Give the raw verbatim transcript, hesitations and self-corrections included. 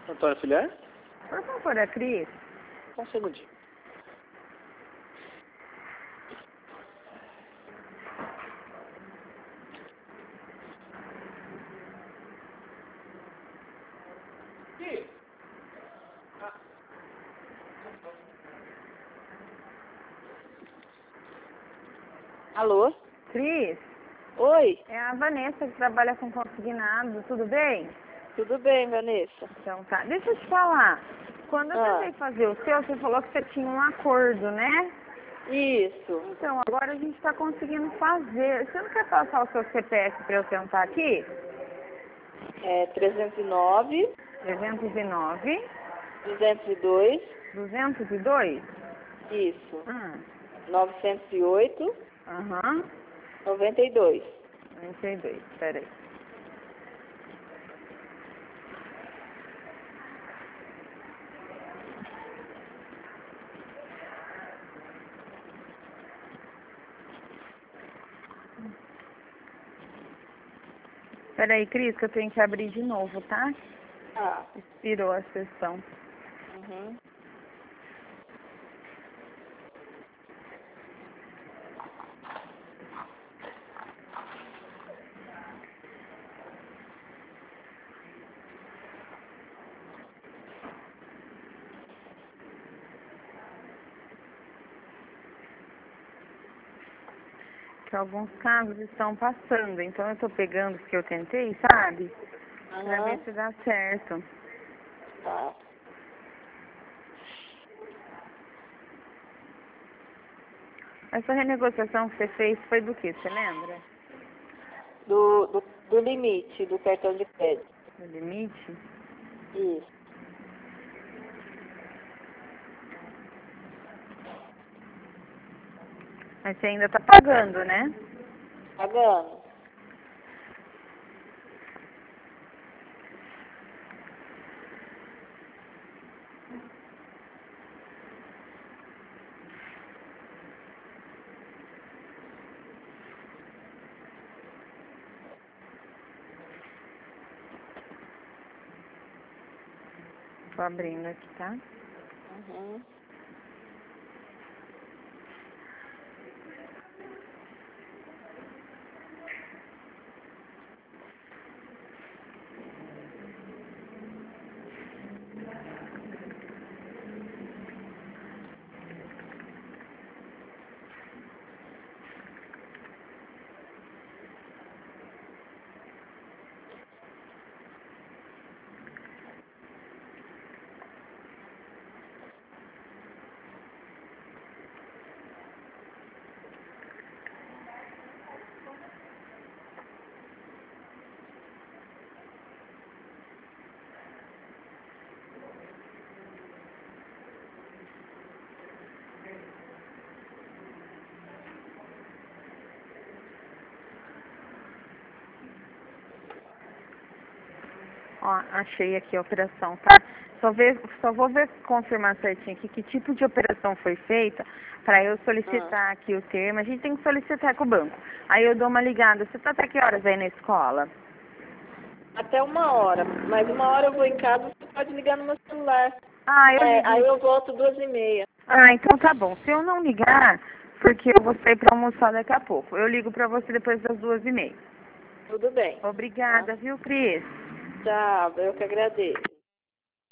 Antônio Filhar? Por favor, é Cris. Só um segundinho. Alô? Cris, Oi, é a Vanessa que trabalha com consignado, tudo bem? tudo bem, Vanessa? Então tá. Deixa eu te falar. Quando eu Ah. tentei fazer o seu, você falou que você tinha um acordo, né? Isso. Então, agora a gente está conseguindo fazer. Você não quer passar o seu C P F para eu tentar aqui? É trezentos e nove, trezentos e nove, duzentos e dois, duzentos e dois? isso. Hum. novecentos e oito, Aham. noventa e dois. noventa e dois, peraí. Peraí, Cris, que eu tenho que abrir de novo, tá? Ah. Expirou a sessão. Uhum. Que alguns casos estão passando, então eu tô pegando os que eu tentei, sabe? Pra ver Aham. se dá certo. Tá. Essa renegociação que você fez foi do que, você lembra? Do, do, do limite do cartão de crédito. Do limite? Isso. Mas você ainda tá pagando, né? Pagando. Tô abrindo aqui, tá? Uhum. Ó, achei aqui a operação, tá? Só, ver, só vou ver, confirmar certinho aqui que tipo de operação foi feita para eu solicitar Ah. aqui o termo. A gente tem que solicitar com o banco. Aí eu dou uma ligada. Você tá até que horas aí na escola? Até uma hora. Mas uma hora eu vou em casa, você pode ligar no meu celular. Ah, eu É, ligo. aí eu volto duas e meia. Ah, então tá bom. Se eu não ligar, porque eu vou sair pra almoçar daqui a pouco. Eu ligo pra você depois das duas e meia. Tudo bem. Tá? Obrigada, viu, Cris? Tchau, eu que agradeço.